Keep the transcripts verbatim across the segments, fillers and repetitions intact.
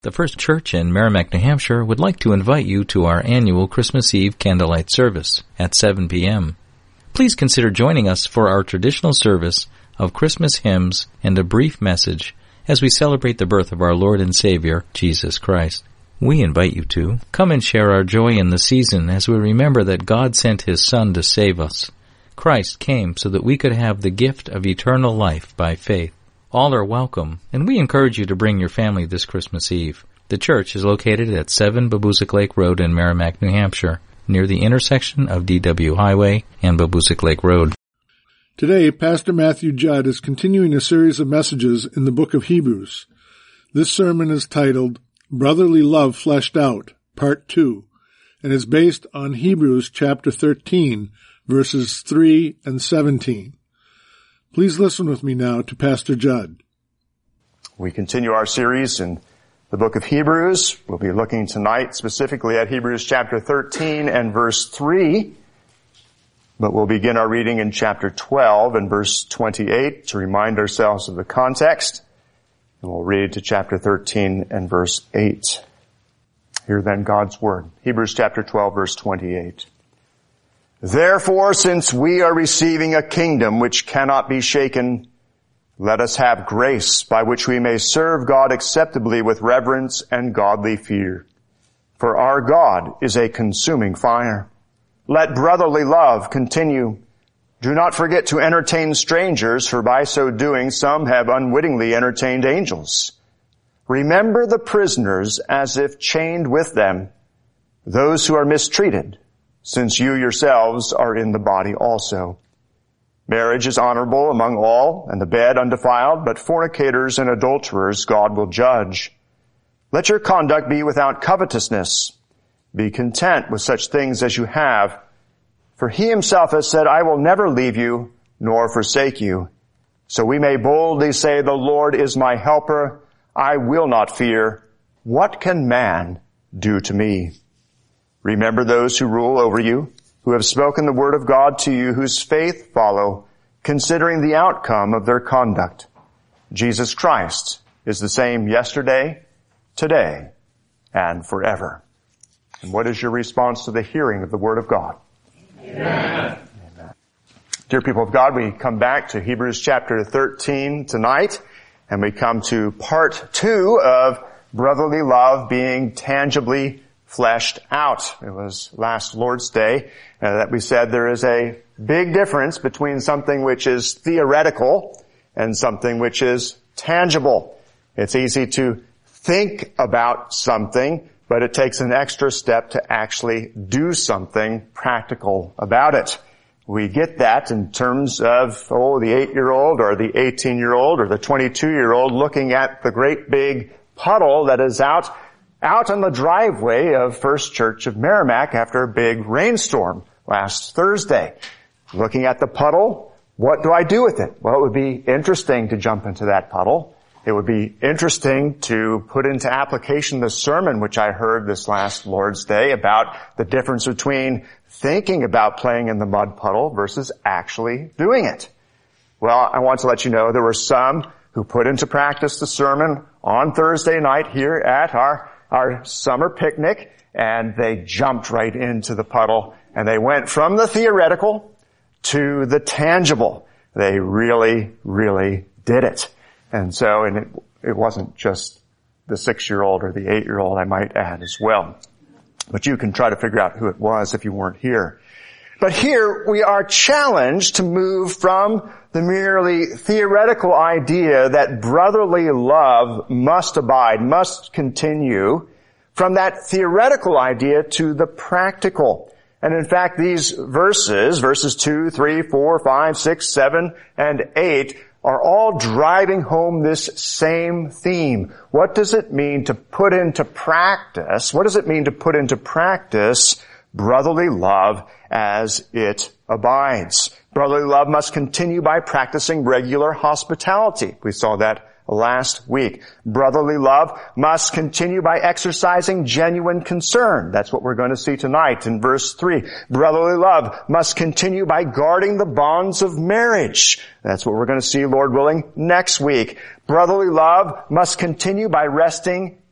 The First Church in Merrimack, New Hampshire would like to invite you to our annual Christmas Eve candlelight service at seven p.m. Please consider joining us for our traditional service of Christmas hymns and a brief message as we celebrate the birth of our Lord and Savior, Jesus Christ. We invite you to come and share our joy in the season as we remember that God sent His Son to save us. Christ came so that we could have the gift of eternal life by faith. All are welcome, and we encourage you to bring your family this Christmas Eve. The church is located at seven Babusick Lake Road in Merrimack, New Hampshire, near the intersection of D W Highway and Babusick Lake Road. Today, Pastor Matthew Judd is continuing a series of messages in the book of Hebrews. This sermon is titled Brotherly Love Fleshed Out, Part two, and is based on Hebrews chapter thirteen, verses three and seventeen. Please listen with me now to Pastor Judd. We continue our series in the book of Hebrews. We'll be looking tonight specifically at Hebrews chapter thirteen and verse three. But we'll begin our reading in chapter twelve and verse twenty-eight to remind ourselves of the context. And we'll read to chapter thirteen and verse eight. Hear then God's word. Hebrews chapter twelve, verse twenty-eight. Therefore, since we are receiving a kingdom which cannot be shaken, let us have grace by which we may serve God acceptably with reverence and godly fear. For our God is a consuming fire. Let brotherly love continue. Do not forget to entertain strangers, for by so doing some have unwittingly entertained angels. Remember the prisoners as if chained with them, those who are mistreated, since you yourselves are in the body also. Marriage is honorable among all, and the bed undefiled, but fornicators and adulterers God will judge. Let your conduct be without covetousness. Be content with such things as you have. For He Himself has said, I will never leave you, nor forsake you. So we may boldly say, the Lord is my helper. I will not fear. What can man do to me? Remember those who rule over you, who have spoken the word of God to you, whose faith follow, considering the outcome of their conduct. Jesus Christ is the same yesterday, today, and forever. And what is your response to the hearing of the word of God? Amen. Amen. Dear people of God, we come back to Hebrews chapter thirteen tonight, and we come to part two of brotherly love being tangibly fleshed out. It was last Lord's Day uh, that we said there is a big difference between something which is theoretical and something which is tangible. It's easy to think about something, but it takes an extra step to actually do something practical about it. We get that in terms of, oh, the eight-year-old or the eighteen-year-old or the twenty-two-year-old looking at the great big puddle that is out out on the driveway of First Church of Merrimack after a big rainstorm last Thursday. Looking at the puddle, what do I do with it? Well, it would be interesting to jump into that puddle. It would be interesting to put into application the sermon which I heard this last Lord's Day about the difference between thinking about playing in the mud puddle versus actually doing it. Well, I want to let you know there were some who put into practice the sermon on Thursday night here at our our summer picnic, and they jumped right into the puddle, and they went from the theoretical to the tangible. They really, really did it. And so, and it, it wasn't just the six-year-old or the eight-year-old, I might add as well. But you can try to figure out who it was if you weren't here. But here we are challenged to move from the merely theoretical idea that brotherly love must abide, must continue, from that theoretical idea to the practical. And in fact, these verses, verses two, three, four, five, six, seven, and eight, are all driving home this same theme. What does it mean to put into practice? What does it mean to put into practice brotherly love as it abides? Brotherly love must continue by practicing regular hospitality. We saw that last week. Brotherly love must continue by exercising genuine concern. That's what we're going to see tonight in verse three. Brotherly love must continue by guarding the bonds of marriage. That's what we're going to see, Lord willing, next week. Brotherly love must continue by resting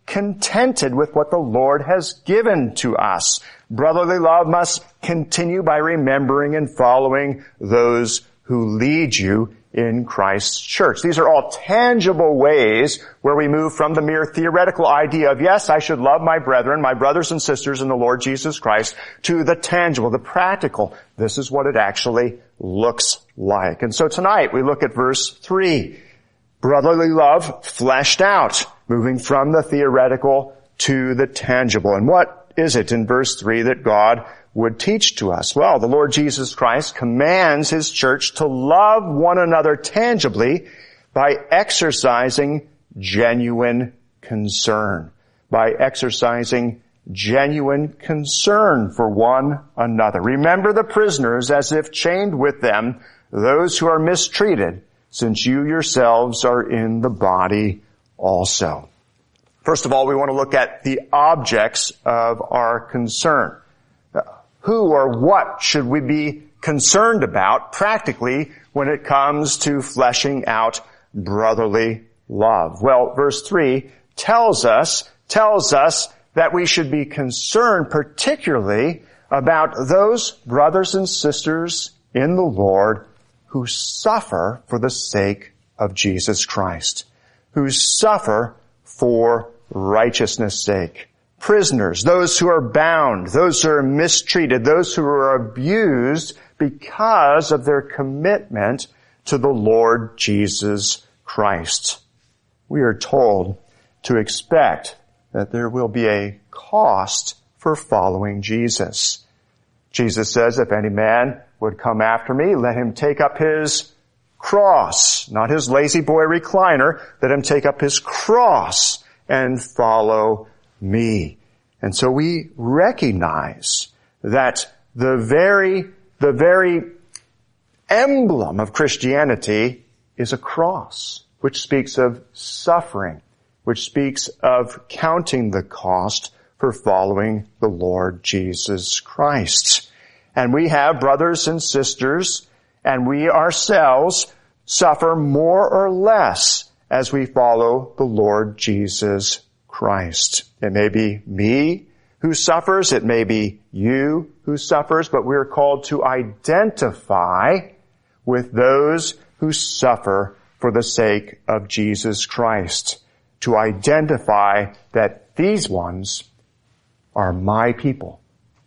contented with what the Lord has given to us. Brotherly love must continue by remembering and following those who lead you in Christ's church. These are all tangible ways where we move from the mere theoretical idea of, yes, I should love my brethren, my brothers and sisters in the Lord Jesus Christ, to the tangible, the practical. This is what it actually looks like. And so tonight we look at verse three. Brotherly love fleshed out, moving from the theoretical to the tangible. And what is it in verse three that God would teach to us? Well, the Lord Jesus Christ commands His church to love one another tangibly by exercising genuine concern. By exercising genuine concern for one another. Remember the prisoners as if chained with them, those who are mistreated, since you yourselves are in the body also. First of all, we want to look at the objects of our concern. Who or what should we be concerned about practically when it comes to fleshing out brotherly love? Well, verse three tells us, tells us that we should be concerned particularly about those brothers and sisters in the Lord who suffer for the sake of Jesus Christ, who suffer for righteousness' sake. Prisoners, those who are bound, those who are mistreated, those who are abused because of their commitment to the Lord Jesus Christ. We are told to expect that there will be a cost for following Jesus. Jesus says, if any man would come after me, let him take up his cross, not his lazy boy recliner, let him take up his cross and follow me. And so we recognize that the very, the very emblem of Christianity is a cross, which speaks of suffering, which speaks of counting the cost for following the Lord Jesus Christ. And we have brothers and sisters, and we ourselves suffer more or less as we follow the Lord Jesus Christ. It may be me who suffers, it may be you who suffers, but we're called to identify with those who suffer for the sake of Jesus Christ. To identify that these ones are my people.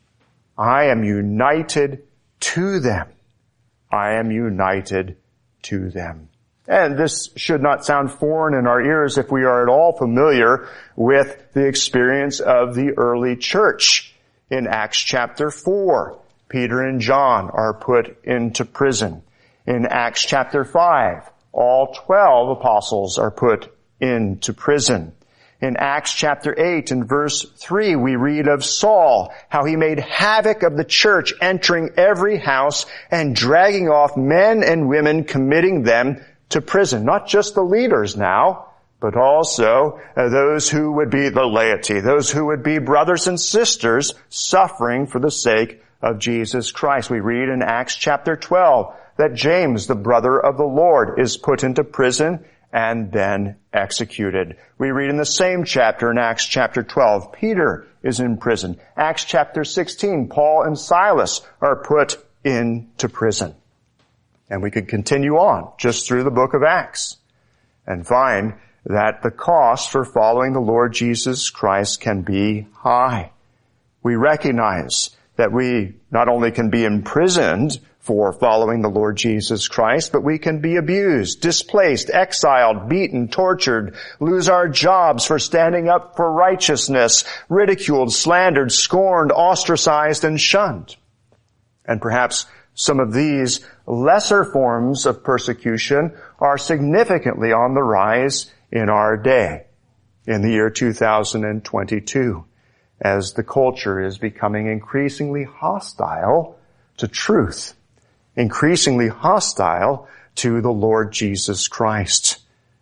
I am united to them. I am united to them. And this should not sound foreign in our ears if we are at all familiar with the experience of the early church. In Acts chapter four, Peter and John are put into prison. In Acts chapter five, all twelve apostles are put into prison. In Acts chapter eight and verse three, we read of Saul, how he made havoc of the church, entering every house and dragging off men and women, committing them to prison. Not just the leaders now, but also uh, those who would be the laity, those who would be brothers and sisters suffering for the sake of Jesus Christ. We read in Acts chapter twelve that James, the brother of the Lord, is put into prison and then executed. We read in the same chapter in Acts chapter twelve, Peter is in prison. Acts chapter sixteen, Paul and Silas are put into prison. And we could continue on just through the book of Acts and find that the cost for following the Lord Jesus Christ can be high. We recognize that we not only can be imprisoned for following the Lord Jesus Christ, but we can be abused, displaced, exiled, beaten, tortured, lose our jobs for standing up for righteousness, ridiculed, slandered, scorned, ostracized, and shunned. And perhaps some of these lesser forms of persecution are significantly on the rise in our day, in the year two thousand twenty-two, as the culture is becoming increasingly hostile to truth, increasingly hostile to the Lord Jesus Christ.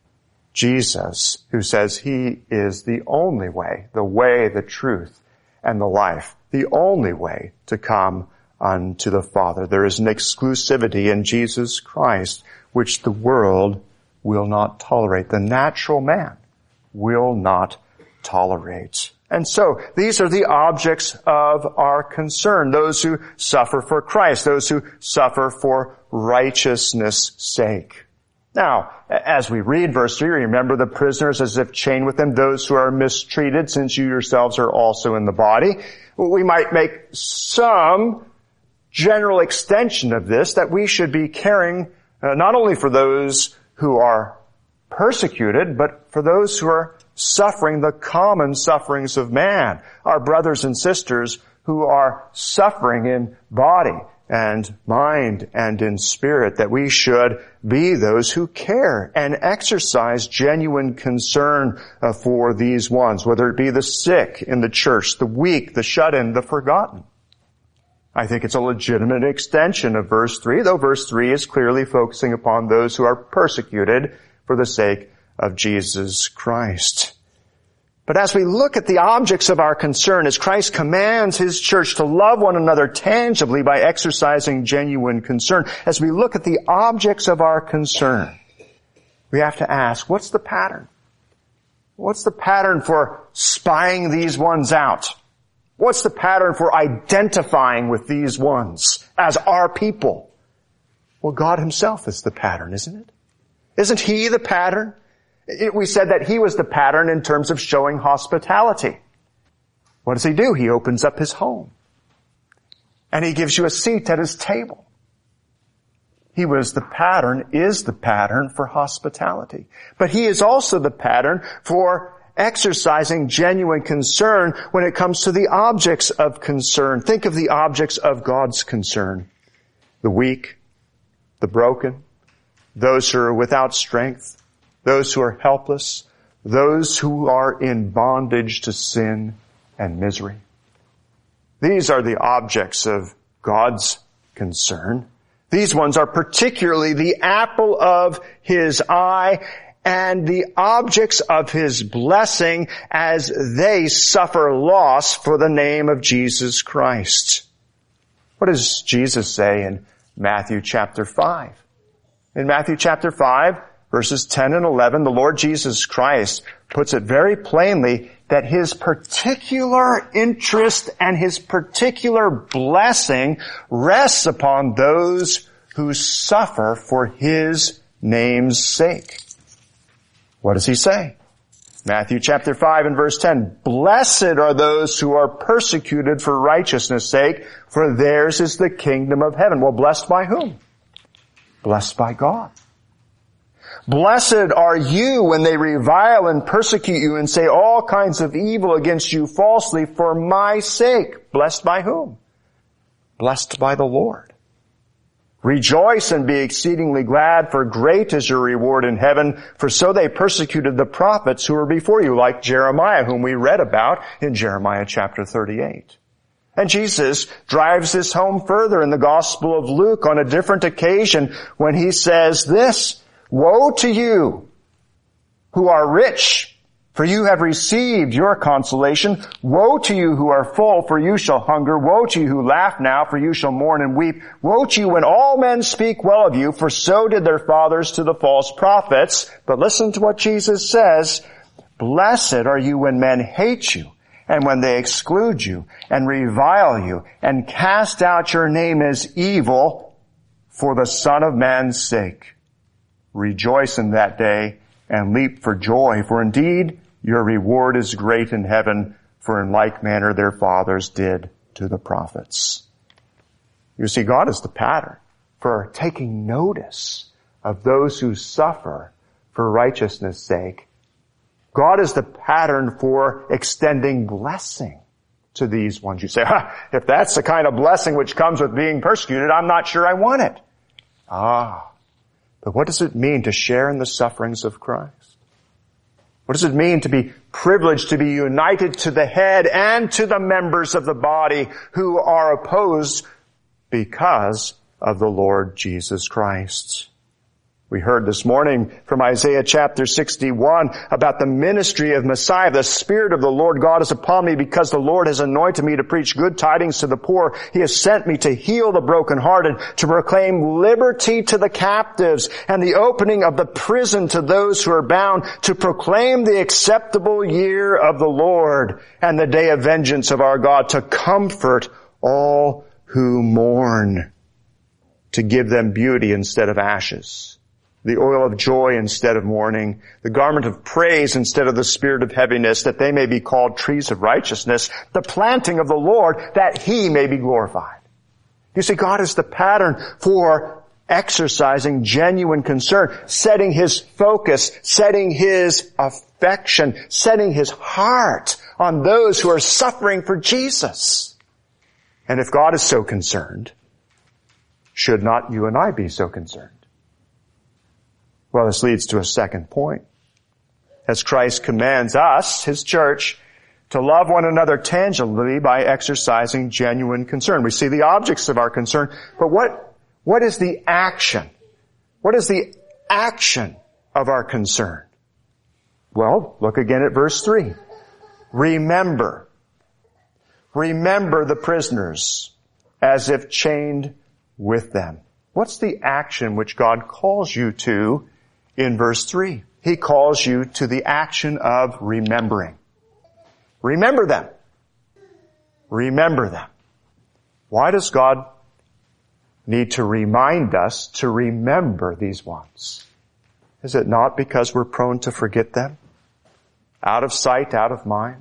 Jesus, who says He is the only way, the way, the truth, and the life, the only way to come unto the Father. There is an exclusivity in Jesus Christ which the world will not tolerate. The natural man will not tolerate. And so, these are the objects of our concern. Those who suffer for Christ. Those who suffer for righteousness' sake. Now, as we read verse three, remember the prisoners as if chained with them, those who are mistreated, since you yourselves are also in the body. We might make some general extension of this, that we should be caring uh, not only for those who are persecuted, but for those who are suffering the common sufferings of man, our brothers and sisters who are suffering in body and mind and in spirit, that we should be those who care and exercise genuine concern uh, for these ones, whether it be the sick in the church, the weak, the shut-in, the forgotten. I think it's a legitimate extension of verse three, though verse three is clearly focusing upon those who are persecuted for the sake of Jesus Christ. But as we look at the objects of our concern, as Christ commands His church to love one another tangibly by exercising genuine concern, as we look at the objects of our concern, we have to ask, what's the pattern? What's the pattern for spying these ones out? What's the pattern for identifying with these ones as our people? Well, God Himself is the pattern, isn't it? Isn't He the pattern? It, we said that He was the pattern in terms of showing hospitality. What does He do? He opens up His home. And He gives you a seat at His table. He was the pattern, is the pattern for hospitality. But He is also the pattern for exercising genuine concern when it comes to the objects of concern. Think of the objects of God's concern. The weak, the broken, those who are without strength, those who are helpless, those who are in bondage to sin and misery. These are the objects of God's concern. These ones are particularly the apple of His eye and the objects of His blessing as they suffer loss for the name of Jesus Christ. What does Jesus say in Matthew chapter five? In Matthew chapter five, verses ten and eleven, the Lord Jesus Christ puts it very plainly that His particular interest and His particular blessing rests upon those who suffer for His name's sake. What does He say? Matthew chapter five and verse ten, blessed are those who are persecuted for righteousness' sake, for theirs is the kingdom of heaven. Well, blessed by whom? Blessed by God. Blessed are you when they revile and persecute you and say all kinds of evil against you falsely for my sake. Blessed by whom? Blessed by the Lord. Rejoice and be exceedingly glad, for great is your reward in heaven, for so they persecuted the prophets who were before you, like Jeremiah, whom we read about in Jeremiah chapter thirty-eight. And Jesus drives this home further in the Gospel of Luke on a different occasion when He says this, woe to you who are rich, for you have received your consolation. Woe to you who are full, for you shall hunger. Woe to you who laugh now, for you shall mourn and weep. Woe to you when all men speak well of you, for so did their fathers to the false prophets. But listen to what Jesus says. Blessed are you when men hate you, and when they exclude you, and revile you, and cast out your name as evil for the Son of Man's sake. Rejoice in that day and leap for joy, for indeed your reward is great in heaven, for in like manner their fathers did to the prophets. You see, God is the pattern for taking notice of those who suffer for righteousness' sake. God is the pattern for extending blessing to these ones. You say, ha, if that's the kind of blessing which comes with being persecuted, I'm not sure I want it. Ah, but what does it mean to share in the sufferings of Christ? What does it mean to be privileged to be united to the head and to the members of the body who are opposed because of the Lord Jesus Christ? We heard this morning from Isaiah chapter sixty-one about the ministry of Messiah. The Spirit of the Lord God is upon me because the Lord has anointed me to preach good tidings to the poor. He has sent me to heal the brokenhearted, to proclaim liberty to the captives and the opening of the prison to those who are bound, to proclaim the acceptable year of the Lord and the day of vengeance of our God, to comfort all who mourn, to give them beauty instead of ashes, the oil of joy instead of mourning, the garment of praise instead of the spirit of heaviness, that they may be called trees of righteousness, the planting of the Lord, that He may be glorified. You see, God is the pattern for exercising genuine concern, setting His focus, setting His affection, setting His heart on those who are suffering for Jesus. And if God is so concerned, should not you and I be so concerned? Well, this leads to a second point. As Christ commands us, His church, to love one another tangibly by exercising genuine concern. We see the objects of our concern, but what, what is the action? What is the action of our concern? Well, look again at verse three. Remember. Remember the prisoners as if chained with them. What's the action which God calls you to in verse three? He calls you to the action of remembering. Remember them. Remember them. Why does God need to remind us to remember these ones? Is it not because we're prone to forget them? Out of sight, out of mind?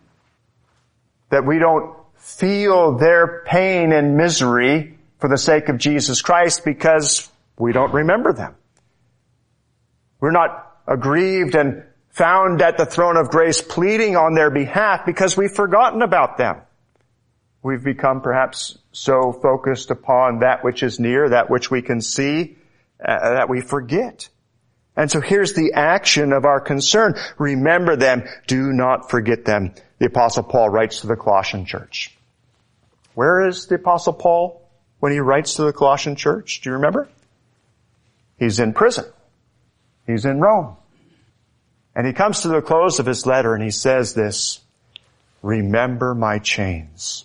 That we don't feel their pain and misery for the sake of Jesus Christ because we don't remember them. We're not aggrieved and found at the throne of grace pleading on their behalf because we've forgotten about them. We've become perhaps so focused upon that which is near, that which we can see, uh, that we forget. And so here's the action of our concern. Remember them. Do not forget them. The Apostle Paul writes to the Colossian church. Where is the Apostle Paul when he writes to the Colossian church? Do you remember? He's in prison. He's in Rome. And he comes to the close of his letter and he says this, remember my chains.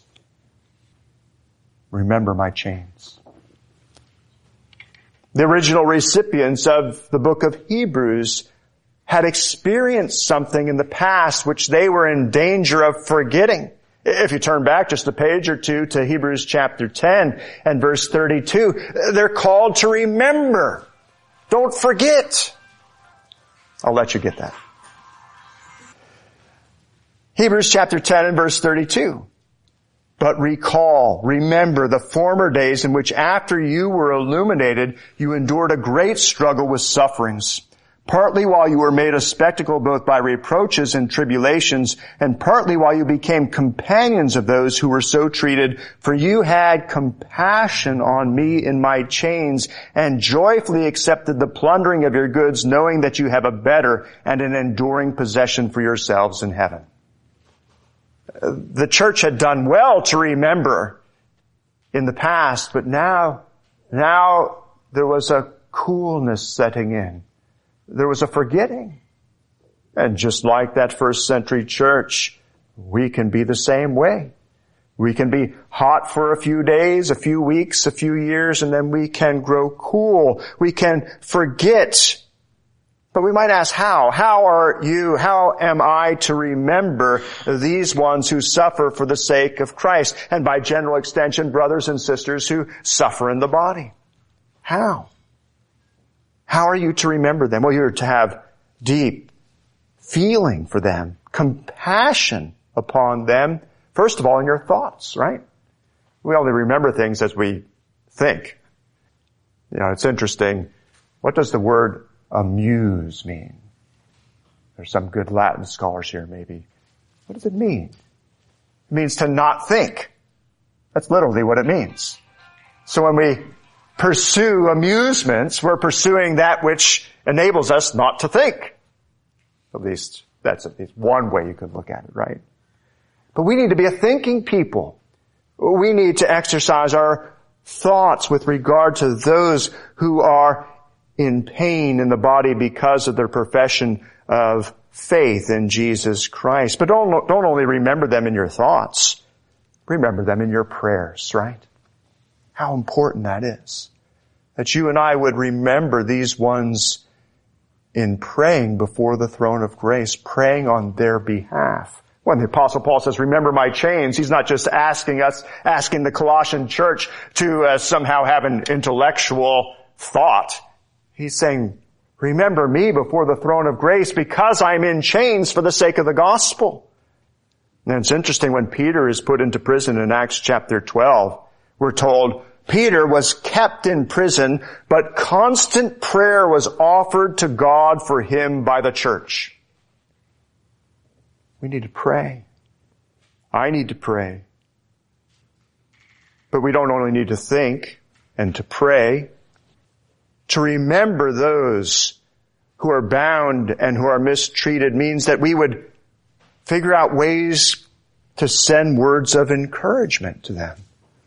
Remember my chains. The original recipients of the book of Hebrews had experienced something in the past which they were in danger of forgetting. If you turn back just a page or two to Hebrews chapter ten and verse thirty-two, they're called to remember. Don't forget. I'll let you get that. Hebrews chapter ten and verse thirty-two. But recall, remember the former days in which after you were illuminated, you endured a great struggle with sufferings. Partly while you were made a spectacle both by reproaches and tribulations, and partly while you became companions of those who were so treated, for you had compassion on me in my chains, and joyfully accepted the plundering of your goods, knowing that you have a better and an enduring possession for yourselves in heaven. The church had done well to remember in the past, but now, now there was a coolness setting in. There was a forgetting. And just like that first century church, we can be the same way. We can be hot for a few days, a few weeks, a few years, and then we can grow cool. We can forget. But we might ask, how? How are you, how am I to remember these ones who suffer for the sake of Christ? And by general extension, brothers and sisters who suffer in the body. How? How are you to remember them? Well, you're to have deep feeling for them, compassion upon them, first of all in your thoughts, right? We only remember things as we think. You know, it's interesting. What does the word amuse mean? There's some good Latin scholars here, maybe. What does it mean? It means to not think. That's literally what it means. So when we pursue amusements, we're pursuing that which enables us not to think. At least that's at least one way you could look at it, right? But we need to be a thinking people. We need to exercise our thoughts with regard to those who are in pain in the body because of their profession of faith in Jesus Christ. But don't, don't only remember them in your thoughts. Remember them in your prayers, right? How important that is. That you and I would remember these ones in praying before the throne of grace, praying on their behalf. When the Apostle Paul says, remember my chains, he's not just asking us, asking the Colossian church to uh, somehow have an intellectual thought. He's saying, remember me before the throne of grace because I'm in chains for the sake of the gospel. And it's interesting when Peter is put into prison in Acts chapter twelve, we're told Peter was kept in prison, but constant prayer was offered to God for him by the church. We need to pray. I need to pray. But we don't only need to think and to pray. To remember those who are bound and who are mistreated means that we would figure out ways to send words of encouragement to them.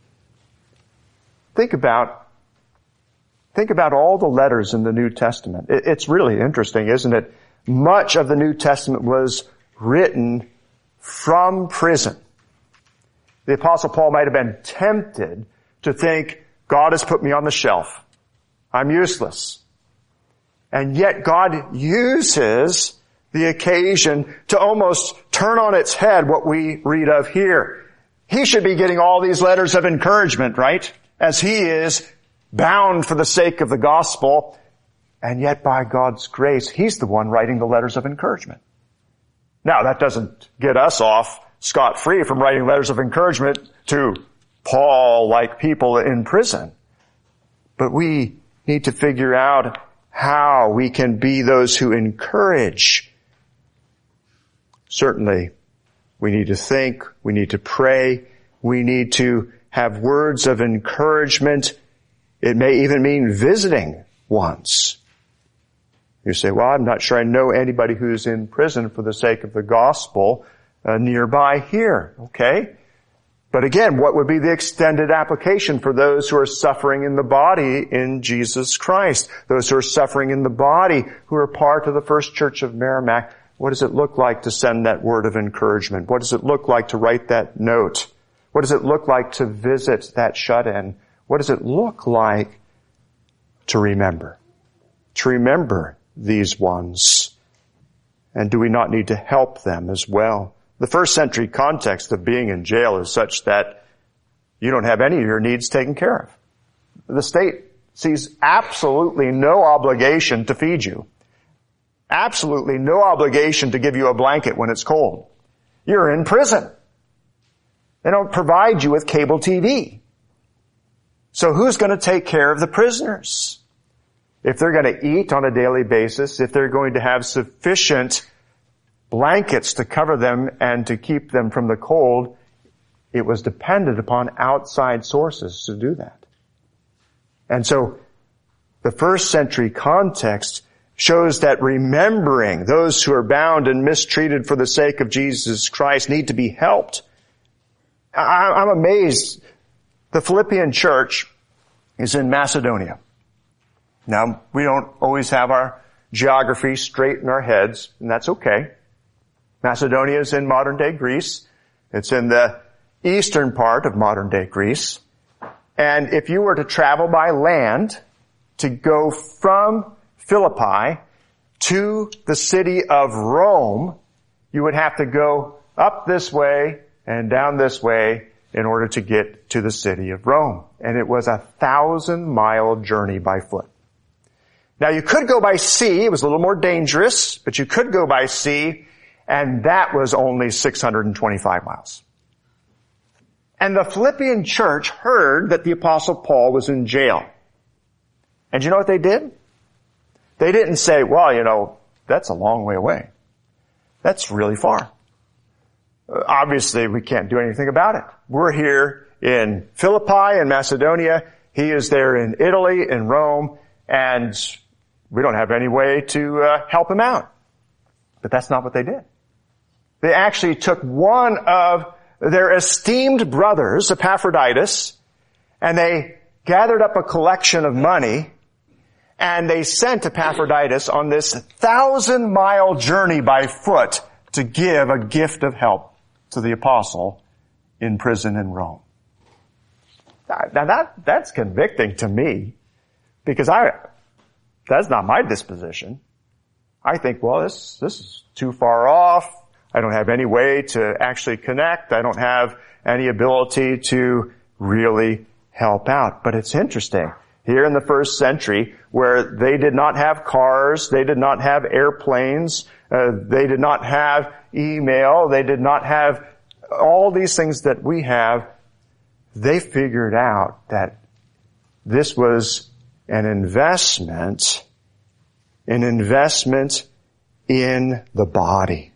Think about, think about all the letters in the New Testament. It's really interesting, isn't it? Much of the New Testament was written from prison. The Apostle Paul might have been tempted to think, God has put me on the shelf. I'm useless. And yet God uses the occasion to almost turn on its head what we read of here. He should be getting all these letters of encouragement, right? As he is bound for the sake of the gospel. And yet by God's grace, he's the one writing the letters of encouragement. Now, that doesn't get us off scot-free from writing letters of encouragement to Paul-like people in prison. But we need to figure out how we can be those who encourage. Certainly, we need to think, we need to pray, we need to have words of encouragement. It may even mean visiting once. You say, well, I'm not sure I know anybody who's in prison for the sake of the gospel uh, nearby here. Okay? But again, what would be the extended application for those who are suffering in the body in Jesus Christ? Those who are suffering in the body who are part of the First Church of Merrimack. What does it look like to send that word of encouragement? What does it look like to write that note? What does it look like to visit that shut-in? What does it look like to remember? To remember these ones. And do we not need to help them as well? The first century context of being in jail is such that you don't have any of your needs taken care of. The state sees absolutely no obligation to feed you. Absolutely no obligation to give you a blanket when it's cold. You're in prison. They don't provide you with cable T V. So who's going to take care of the prisoners? If they're going to eat on a daily basis, if they're going to have sufficient blankets to cover them and to keep them from the cold, it was dependent upon outside sources to do that. And so the first century context shows that remembering those who are bound and mistreated for the sake of Jesus Christ need to be helped. I'm amazed. The Philippian church is in Macedonia. Now, we don't always have our geography straight in our heads, and that's okay. Macedonia is in modern-day Greece. It's in the eastern part of modern-day Greece. And if you were to travel by land to go from Philippi to the city of Rome, you would have to go up this way and down this way in order to get to the city of Rome. And it was a thousand mile journey by foot. Now you could go by sea, it was a little more dangerous, but you could go by sea, and that was only six hundred twenty-five miles. And the Philippian church heard that the Apostle Paul was in jail. And you know what they did? They didn't say, well, you know, that's a long way away. That's really far. Obviously, we can't do anything about it. We're here in Philippi in Macedonia. He is there in Italy, in Rome, and we don't have any way to uh, help him out. But that's not what they did. They actually took one of their esteemed brothers, Epaphroditus, and they gathered up a collection of money, And they sent Epaphroditus on this thousand mile journey by foot to give a gift of help to the apostle in prison in Rome. Now that, that's convicting to me, because I, that's not my disposition. I think, well, this, this is too far off. I don't have any way to actually connect. I don't have any ability to really help out. But it's interesting. Here in the first century, where they did not have cars, they did not have airplanes, uh, they did not have email, they did not have all these things that we have, they figured out that this was an investment, an investment in the body.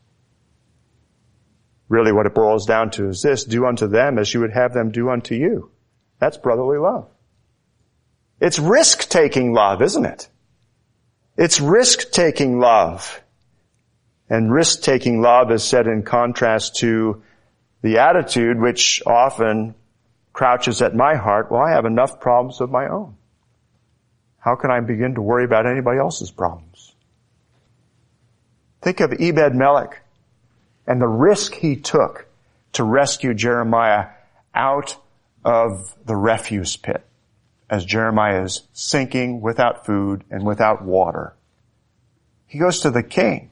Really what it boils down to is this: do unto them as you would have them do unto you. That's brotherly love. It's risk-taking love, isn't it? It's risk-taking love. And risk-taking love is set in contrast to the attitude which often crouches at my heart, well, I have enough problems of my own. How can I begin to worry about anybody else's problems? Think of Ebed-Melech and the risk he took to rescue Jeremiah out of the refuse pit as Jeremiah is sinking without food and without water. He goes to the king,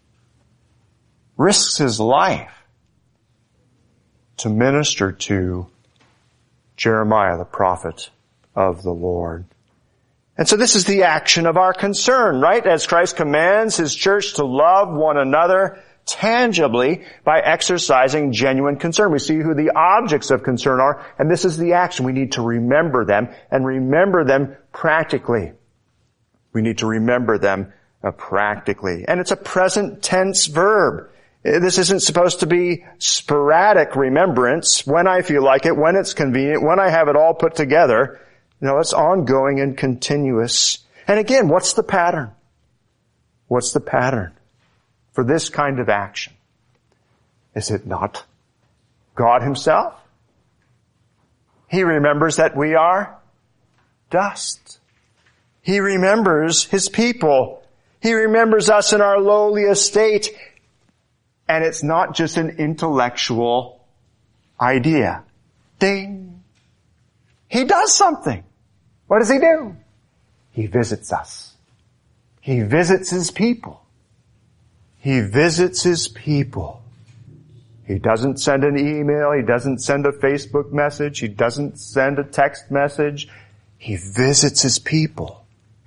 risks his life to minister to Jeremiah, the prophet of the Lord. And so this is the action of our concern, right? As Christ commands his church to love one another tangibly by exercising genuine concern. We see who the objects of concern are, and this is the action. We need to remember them, and remember them practically. We need to remember them uh, practically. And it's a present tense verb. This isn't supposed to be sporadic remembrance, when I feel like it, when it's convenient, when I have it all put together. No, it's ongoing and continuous. And again, what's the pattern? What's the pattern for this kind of action? Is it not God himself? He remembers that we are dust. He remembers his people. He remembers us in our lowly estate. And it's not just an intellectual idea. Ding. He does something. What does he do? He visits us. He visits his people. He visits his people. He doesn't send an email. He doesn't send a Facebook message. He doesn't send a text message. He visits his people.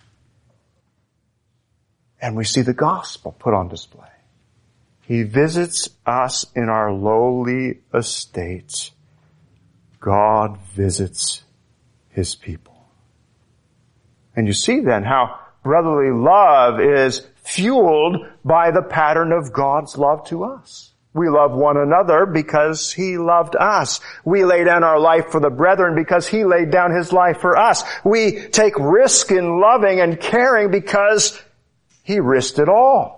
And we see the gospel put on display. He visits us in our lowly estate. God visits his people. And you see then how brotherly love is fueled by the pattern of God's love to us. We love one another because he loved us. We lay down our life for the brethren because he laid down his life for us. We take risk in loving and caring because he risked it all.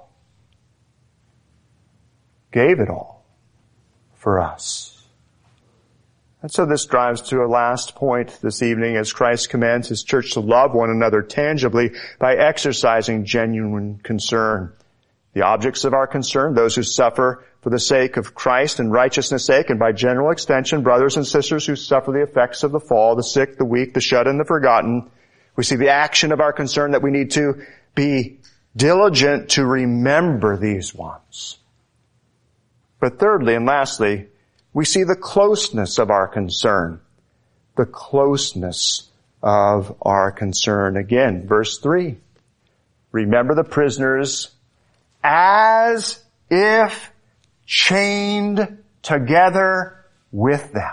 Gave it all for us. And so this drives to a last point this evening as Christ commands his church to love one another tangibly by exercising genuine concern. The objects of our concern, those who suffer for the sake of Christ and righteousness' sake, and by general extension, brothers and sisters who suffer the effects of the fall, the sick, the weak, the shut-in, the forgotten. We see the action of our concern that we need to be diligent to remember these ones. But thirdly and lastly, we see the closeness of our concern. The closeness of our concern. Again, verse three. Remember the prisoners as if chained together with them.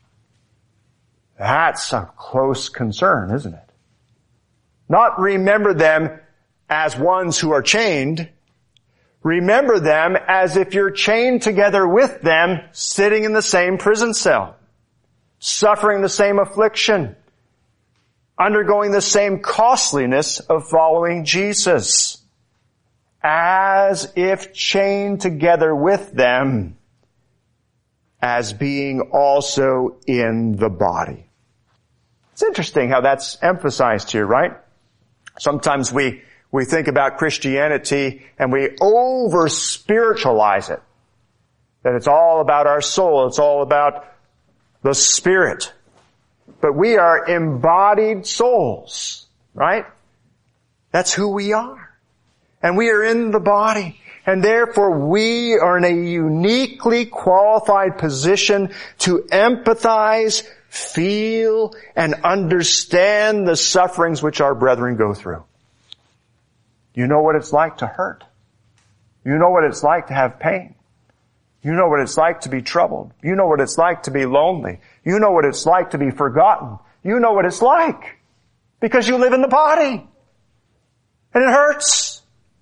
That's a close concern, isn't it? Not remember them as ones who are chained. Remember them as if you're chained together with them, sitting in the same prison cell, suffering the same affliction, undergoing the same costliness of following Jesus, as if chained together with them, as being also in the body. It's interesting how that's emphasized here, right? Sometimes we, we think about Christianity and we over-spiritualize it. That it's all about our soul. It's all about the spirit. But we are embodied souls, right? That's who we are. And we are in the body. And therefore we are in a uniquely qualified position to empathize, feel, and understand the sufferings which our brethren go through. You know what it's like to hurt. You know what it's like to have pain. You know what it's like to be troubled. You know what it's like to be lonely. You know what it's like to be forgotten. You know what it's like because you live in the body. And it hurts.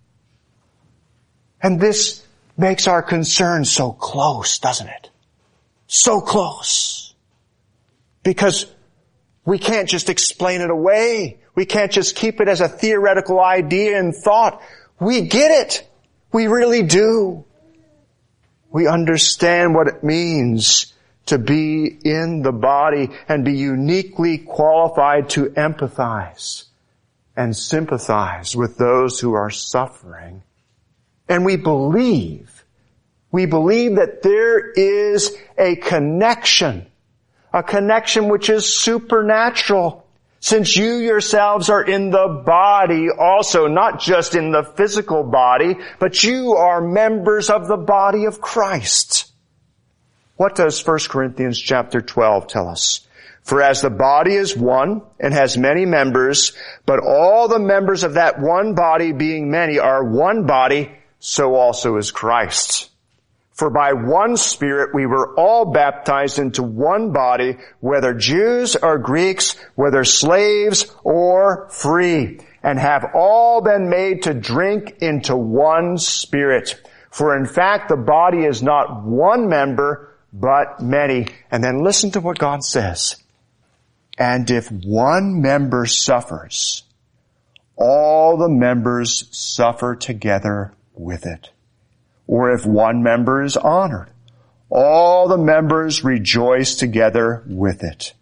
And this makes our concern so close, doesn't it? So close. Because we can't just explain it away. We can't just keep it as a theoretical idea and thought. We get it. We really do. We understand what it means to be in the body and be uniquely qualified to empathize and sympathize with those who are suffering. And we believe, we believe that there is a connection, a connection which is supernatural. Since you yourselves are in the body also, not just in the physical body, but you are members of the body of Christ. What does First Corinthians chapter twelve tell us? For as the body is one and has many members, but all the members of that one body being many are one body, so also is Christ. For by one Spirit we were all baptized into one body, whether Jews or Greeks, whether slaves or free, and have all been made to drink into one Spirit. For in fact the body is not one member, but many. And then listen to what God says. And if one member suffers, all the members suffer together with it. Or if one member is honored, all the members rejoice together with it.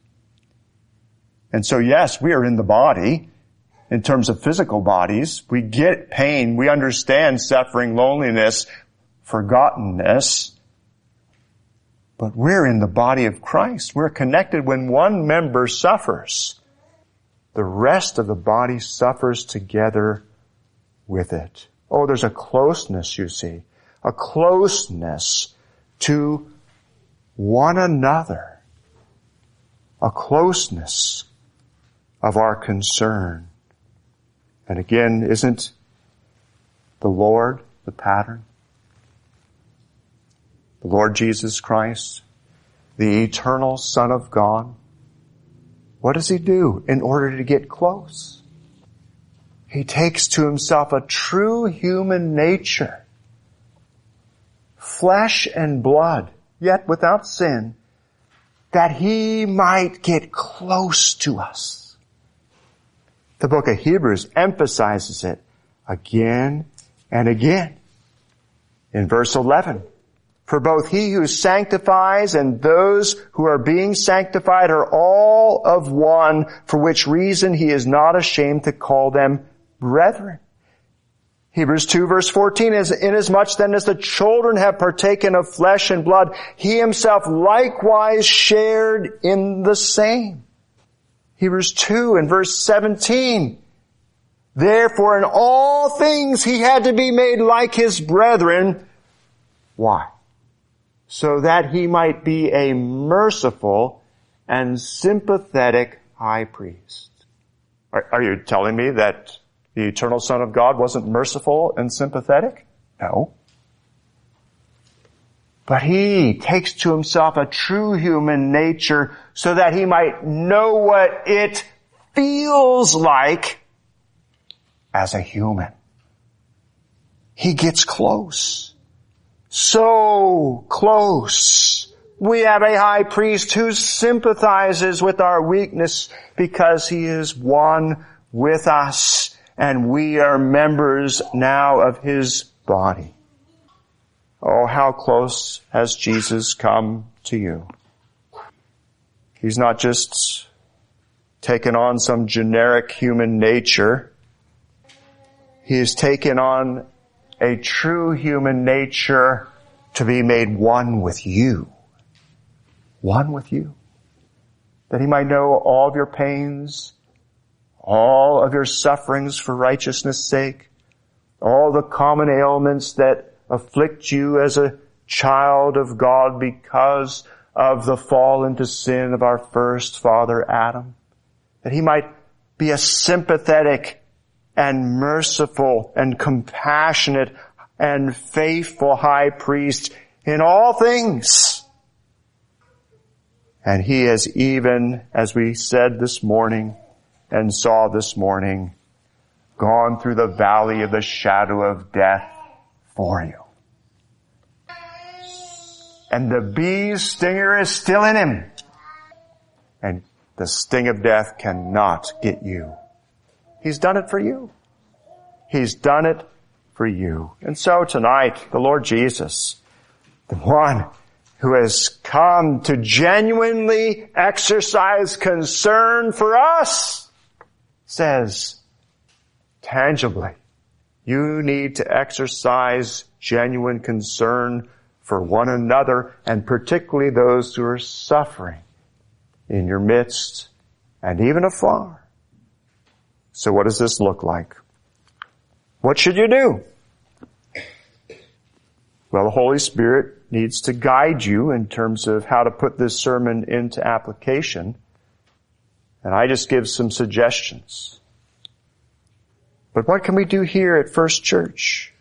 And so yes, we are in the body in terms of physical bodies. We get pain. We understand suffering, loneliness, forgottenness. But we're in the body of Christ. We're connected. When one member suffers, the rest of the body suffers together with it. Oh, there's a closeness, you see. A closeness to one another. A closeness of our concern. And again, isn't the Lord the pattern? The Lord Jesus Christ, the eternal Son of God. What does He do in order to get close? He takes to Himself a true human nature. Flesh and blood, yet without sin, that He might get close to us. The book of Hebrews emphasizes it again and again. In verse eleven, for both He who sanctifies and those who are being sanctified are all of one, for which reason He is not ashamed to call them brethren. Hebrews two verse fourteen is, inasmuch then as the children have partaken of flesh and blood, He Himself likewise shared in the same. Hebrews two and verse seventeen, therefore in all things He had to be made like His brethren. Why? So that He might be a merciful and sympathetic high priest. Are, are you telling me that the eternal Son of God wasn't merciful and sympathetic? No. But He takes to Himself a true human nature so that He might know what it feels like as a human. He gets close. So close. We have a high priest who sympathizes with our weakness because He is one with us. And we are members now of His body. Oh, how close has Jesus come to you? He's not just taken on some generic human nature He has taken on a true human nature to be made one with you. One with you. That he might know all of your pains, all of your sufferings for righteousness' sake, all the common ailments that afflict you as a child of God because of the fall into sin of our first father Adam. That he might be a sympathetic and merciful and compassionate and faithful high priest in all things. And he has even, as we said this morning and saw this morning, gone through the valley of the shadow of death for you. And the bee's stinger is still in him. And the sting of death cannot get you. He's done it for you. He's done it for you. And so tonight, the Lord Jesus, the one who has come to genuinely exercise concern for us, says tangibly, you need to exercise genuine concern for one another, and particularly those who are suffering in your midst and even afar. So what does this look like? What should you do? Well, the Holy Spirit needs to guide you in terms of how to put this sermon into application. And I just give some suggestions. But what can we do here at First Church?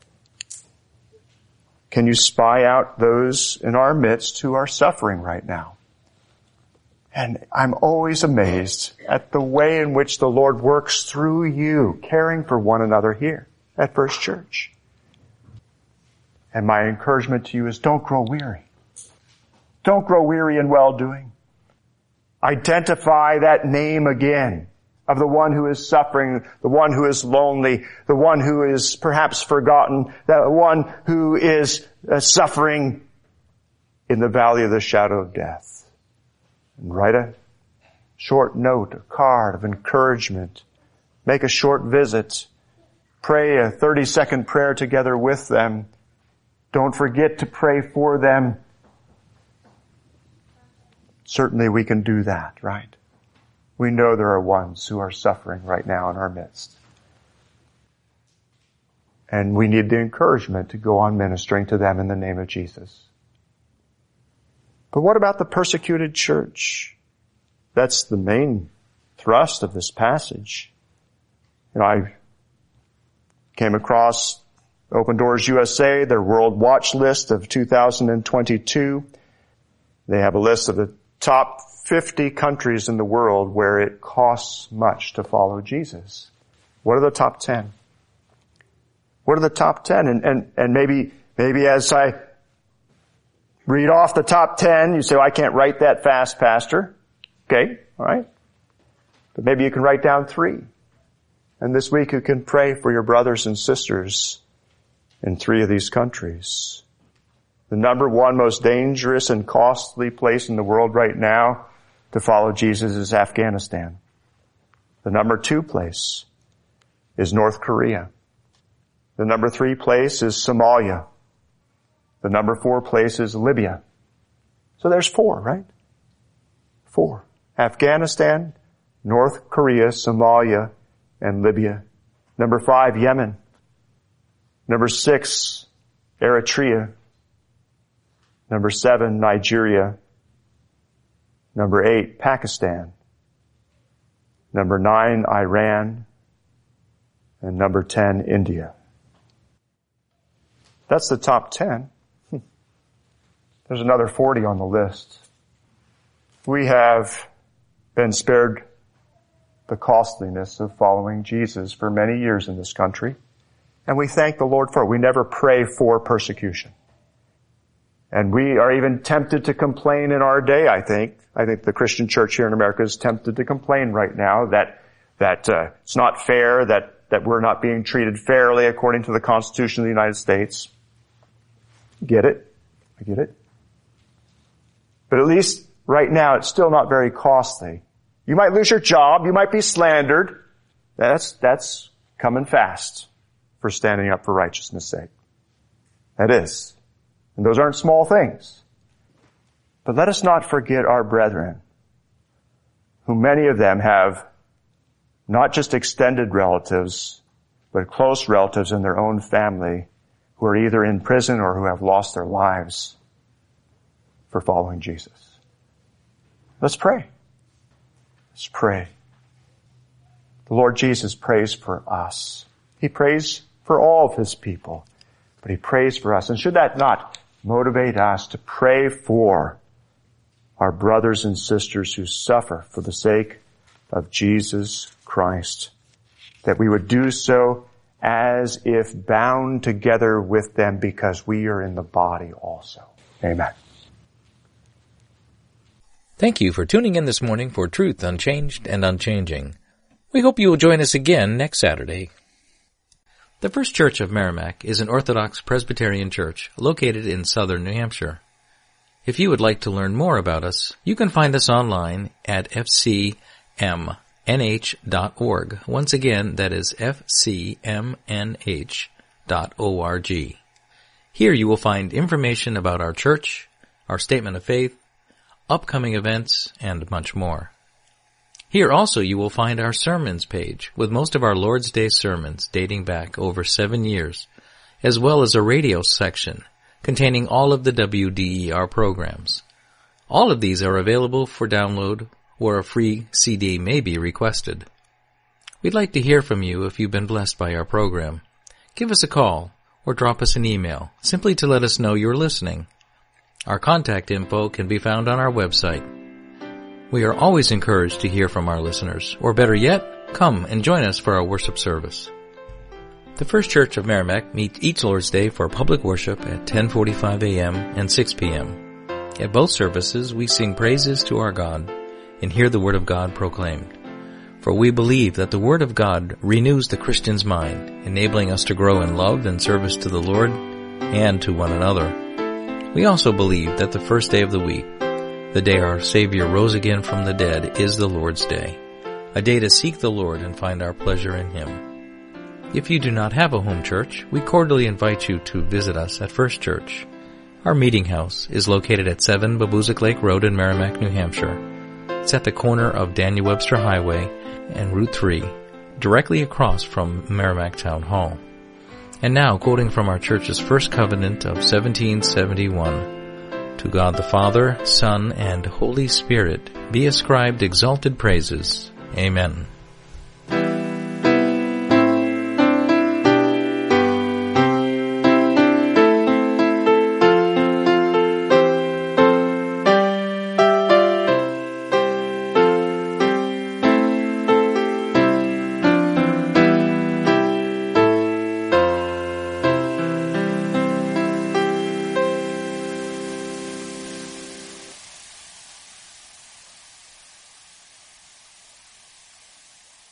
Can you spy out those in our midst who are suffering right now? And I'm always amazed at the way in which the Lord works through you, caring for one another here at First Church. And my encouragement to you is don't grow weary. Don't grow weary in well-doing. Identify that name again of the one who is suffering, the one who is lonely, the one who is perhaps forgotten, the one who is uh, suffering in the valley of the shadow of death. And write a short note, a card of encouragement. Make a short visit. Pray a thirty-second prayer together with them. Don't forget to pray for them. Certainly we can do that, right? We know there are ones who are suffering right now in our midst. And we need the encouragement to go on ministering to them in the name of Jesus. But what about the persecuted church? That's the main thrust of this passage. You know, I came across Open Doors U S A, their World Watch list of two thousand twenty-two. They have a list of the top fifty countries in the world where it costs much to follow Jesus. What are the top ten? What are the top ten? And, and, and maybe, maybe as I read off the top ten, you say, well, I can't write that fast, Pastor. Okay, all right. But maybe you can write down three. And this week you can pray for your brothers and sisters in three of these countries. The number one most dangerous and costly place in the world right now to follow Jesus is Afghanistan. The number two place is North Korea. The number three place is Somalia. The number four place is Libya. So there's four, right? Four. Afghanistan, North Korea, Somalia, and Libya. Number five, Yemen. Number six, Eritrea. Number seven, Nigeria. Number eight, Pakistan. Number nine, Iran. And number ten, India. That's the top ten. There's another forty on the list. We have been spared the costliness of following Jesus for many years in this country. And we thank the Lord for it. We never pray for persecution. And we are even tempted to complain in our day, I think. I think the Christian church here in America is tempted to complain right now that, that, uh, it's not fair, that, that we're not being treated fairly according to the Constitution of the United States. Get it? I get it. But at least right now it's still not very costly. You might lose your job. You might be slandered. That's, that's coming fast. for standing up for righteousness' sake. That is. And those aren't small things. But let us not forget our brethren, who many of them have not just extended relatives, but close relatives in their own family who are either in prison or who have lost their lives for following Jesus. Let's pray. Let's pray. The Lord Jesus prays for us. He prays for all of his people, but he prays for us. And should that not motivate us to pray for our brothers and sisters who suffer for the sake of Jesus Christ, that we would do so as if bound together with them because we are in the body also. Amen. Thank you for tuning in this morning for Truth Unchanged and Unchanging. We hope you will join us again next Saturday. The First Church of Merrimack is an Orthodox Presbyterian church located in southern New Hampshire. If you would like to learn more about us, you can find us online at f c m n h dot org. Once again, that is f c m n h dot org. Here you will find information about our church, our statement of faith, upcoming events, and much more. Here also you will find our sermons page with most of our Lord's Day sermons dating back over seven years, as well as a radio section containing all of the W D E R programs. All of these are available for download or a free C D may be requested. We'd like to hear from you if you've been blessed by our program. Give us a call or drop us an email simply to let us know you're listening. Our contact info can be found on our website. We are always encouraged to hear from our listeners, or better yet, come and join us for our worship service. The First Church of Merrimack meets each Lord's Day for public worship at ten forty-five a.m. and six p.m. At both services, we sing praises to our God and hear the Word of God proclaimed. For we believe that the Word of God renews the Christian's mind, enabling us to grow in love and service to the Lord and to one another. We also believe that the first day of the week, the day our Savior rose again from the dead, is the Lord's Day, a day to seek the Lord and find our pleasure in Him. If you do not have a home church, we cordially invite you to visit us at First Church. Our meeting house is located at seven Babuzik Lake Road in Merrimack, New Hampshire. It's at the corner of Daniel Webster Highway and Route three, directly across from Merrimack Town Hall. And now, quoting from our church's first covenant of seventeen seventy-one, to God the Father, Son, and Holy Spirit be ascribed exalted praises. Amen.